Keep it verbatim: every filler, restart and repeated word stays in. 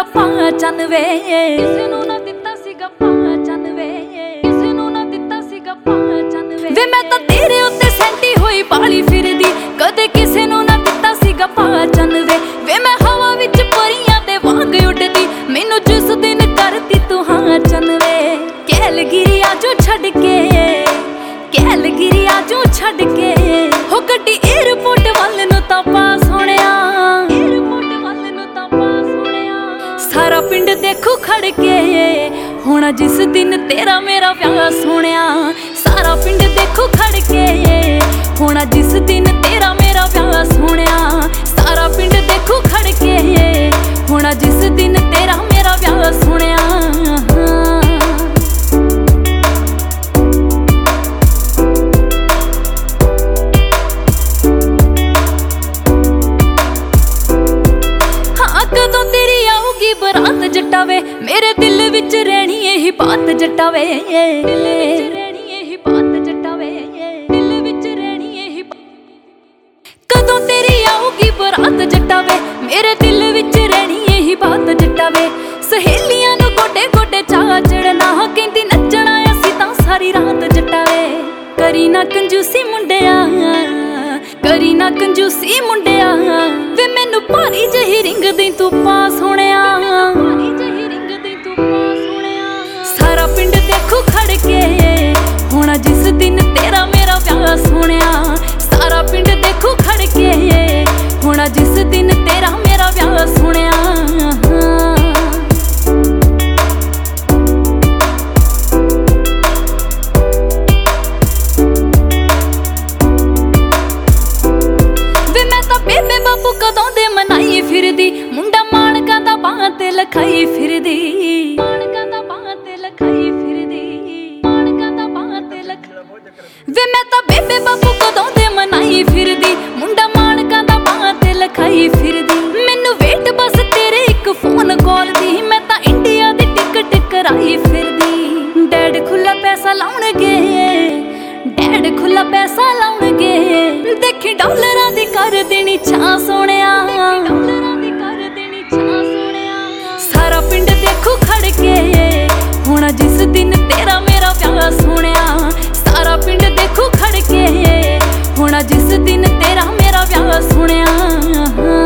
ਸੀਗਾ ਪਾਚਨ ਵੇ, ਕਿਸੇ ਨੂੰ ਨਾ ਦਿੱਤਾ ਸੀਗਾ ਪਾਚਨ ਵੇ, ਕਿਸੇ ਨੂੰ ਨਾ ਦਿੱਤਾ ਸੀਗਾ ਪਾਚਨ ਵੇ। ਵੇ ਮੈਂ ਤਾਂ ਤੇਰੇ ਉੱਤੇ ਸੈਂਟੀ ਹੋਈ ਬਾਲੀ ਫਿਰਦੀ, ਕਦੇ ਕਿਸੇ ਨੂੰ ਨਾ ਦਿੱਤਾ ਸੀਗਾ ਪਾਚਨ ਵੇ। ਵੇ ਮੈਂ ਹਵਾ ਵਿੱਚ ਪਰੀਆਂ ਦੇ ਵਾਂਗ ਉੱਡਦੀ, ਮੈਨੂੰ ਜਿਸ ਦਿਨ ਕਰਤੀ ਤੂੰ ਹਾਂ ਚਨ ਵੇ। ਕੈਲਗਿਰੀ ਆਜੋ ਛੱਡ ਕੇ, ਕੈਲਗਿਰੀ ਆਜੋ ਛੱਡ ਕੇ, ਹੋ ਗੱਡੀ ਏਅਰਪੋਰਟ ਵੱਲ ਨੂੰ ਤਾਂ ਪਾਸ ਹੋਣਿਆ, ਏਅਰਪੋਰਟ ਵੱਲ ਨੂੰ ਤਾਂ ਪਾਸ ਹੋਣਿਆ। ਸਾਰਾ ਪਿੰਡ ਦੇਖੂ ਖੜ ਕੇ, ਹੋਣਾ ਜਿਸ ਦਿਨ ਤੇਰਾ ਮੇਰਾ ਵਿਆਹ ਸੋਹਣਿਆ। ਸਾਰਾ ਪਿੰਡ ਦੇਖੂ ਖੜ ਕੇ, ਹੋਣਾ ਜਿਸ ਦਿਨ ਤੇਰਾ ਮੇਰਾ ਵਿਆਹ ਸੋਹਣਿਆ। ਸਾਰਾ ਪਿੰਡ ਦੇਖੂ ਖੜ ਕੇ, ਹੋਣਾ ਜਿਸ ਦਿਨ ਤੇਰਾ ਮੇਰਾ ਵਿਆਹ ਸੋਹਣਿਆ। ਕਦੋਂ ਤੇਰੀ ਆਊਗੀ ਬਰਾਤ ਜੱਟਾ ਵੇ, ਮੇਰੇ ਦਿਲ ਵਿੱਚ ਰਹਿਣੀ ਇਹੀ ਬਾਤ ਜੱਟਾ ਵੇ, ਦਿਲ ਵਿੱਚ ਰਹਿਣੀ ਇਹੀ ਬਾਤ ਜੱਟਾ ਵੇ, ਦਿਲ ਵਿੱਚ ਰਹਿਣੀ ਇਹੀ। ਕਦੋਂ ਤੇਰੀ ਆਊਗੀ ਬਰਾਤ ਜੱਟਾ ਵੇ, ਮੇਰੇ ਦਿਲ ਵਿੱਚ ਰਹਿਣੀ ਇਹੀ ਬਾਤ ਜੱਟਾ ਵੇ। ਸਹੇਲੀਆਂ ਨੂੰ ਗੋਡੇ ਗੋਡੇ ਚਾਹ ਚੜਨਾ, ਕਹਿੰਦੀ ਨੱਚਣਾ ਅਸੀਂ ਤਾਂ ਸਾਰੀ ਰਾਤ ਜੱਟਾ ਵੇ। ਕਰੀ ਨਾ ਕੰਜੂਸੀ ਮੁੰਡਿਆ, ਕਰੀ ਨਾ ਕੰਜੂਸੀ ਮੁੰਡਿਆ, ਵੇ ਮੈਨੂੰ ਭਾਰੀ ਜਿਹੀ ਰਿੰਗ ਦੇ ਤੂੰ ਪਾਸ ਹੋਣਿਆ, ਭਾਰੀ ਜਿਹੀ ਰਿੰਗ ਦੇ ਤੂੰ ਪਾਸ ਹੋਣਿਆ। ਸਾਰਾ ਪਿੰਡ ਦੇਖੂ ਖੜ ਕੇ, ਹੋਣਾ ਜਿਸ ਦਿਨ ਤੇਰਾ ਮੇਰਾ ਵਿਆਹ ਸੋਹਣਿਆ। ਸਾਰਾ ਪਿੰਡ ਦੇਖੂ ਖੜ ਕੇ, ਹੋਣਾ ਜਿਸ ਦਿਨ ਤੇਰਾ ਮੇਰਾ ਵਿਆਹ ਸੋਹਣਿਆ। ਬੇਬੇ ਬਾਪੂ ਕਦੋਂ ਦੇ ਮਨਾਈ ਫਿਰਦੀ, ਮੁੰਡਾ ਮਾਣਕਾਂ ਦਾ ਬਾਹਾਂ ਤੇ ਲਖਾਈ ਫਿਰਦੀ, ਮਾਣਕਾਂ ਦਾ ਬਾਹਾਂ ਤੇ ਲਖਾਈ ਫਿਰਦੀ, ਮਾਣਕਾਂ ਦਾ ਬਾਹਾਂ ਤੇ ਲਖ। ਵੇ ਮੈਂ ਤਾਂ ਬੇਬੇ ਬਾਪੂ ਕਦੋਂ ਦੇ ਮਨਾਈ ਫਿਰਦੀ, ਮੁੰਡਾ ਮਾਣਕਾਂ ਦਾ ਬਾਹਾਂ ਤੇ ਲਖਾਈ ਫਿਰਦੀ। ਮੈਨੂੰ ਵੇਟ ਬਸ ਤੇਰੇ ਇੱਕ ਫੋਨ ਕਾਲ ਦੀ, ਮੈਂ ਤਾਂ ਇੰਡੀਆ ਦੀ ਟਿਕਟ ਕਰਾਈ ਫਿਰਦੀ। ਡੈਡ ਖੁੱਲਾ ਪੈਸਾ ਲਾਉਣਗੇ, ਡੈਡ ਖੁੱਲਾ ਪੈਸਾ ਲਾਉਣਗੇ, ਦੇਖੀ ਡਾਲਰਾਂ ਦੀ ਕਰ ਦੇਣੀ ਛਾਂ ਸੋਹਣਿਆ, ਡਾਲਰਾਂ ਦੀ ਕਰ ਦੇਣੀ ਛਾਂ ਸੋਹਣਿਆ। ਸਾਰਾ ਪਿੰਡ ਦੇਖੂ ਖੜ ਕੇ, ਹੋਣਾ ਜਿਸ ਦਿਨ ਤੇਰਾ ਮੇਰਾ ਵਿਆਹ ਸੋਹਣਿਆ। ਸਾਰਾ ਪਿੰਡ ਦੇਖੂ ਖੜ ਕੇ, ਹੋਣਾ ਜਿਸ ਦਿਨ ਤੇਰਾ ਮੇਰਾ ਵਿਆਹ ਸੋਹਣਿਆ।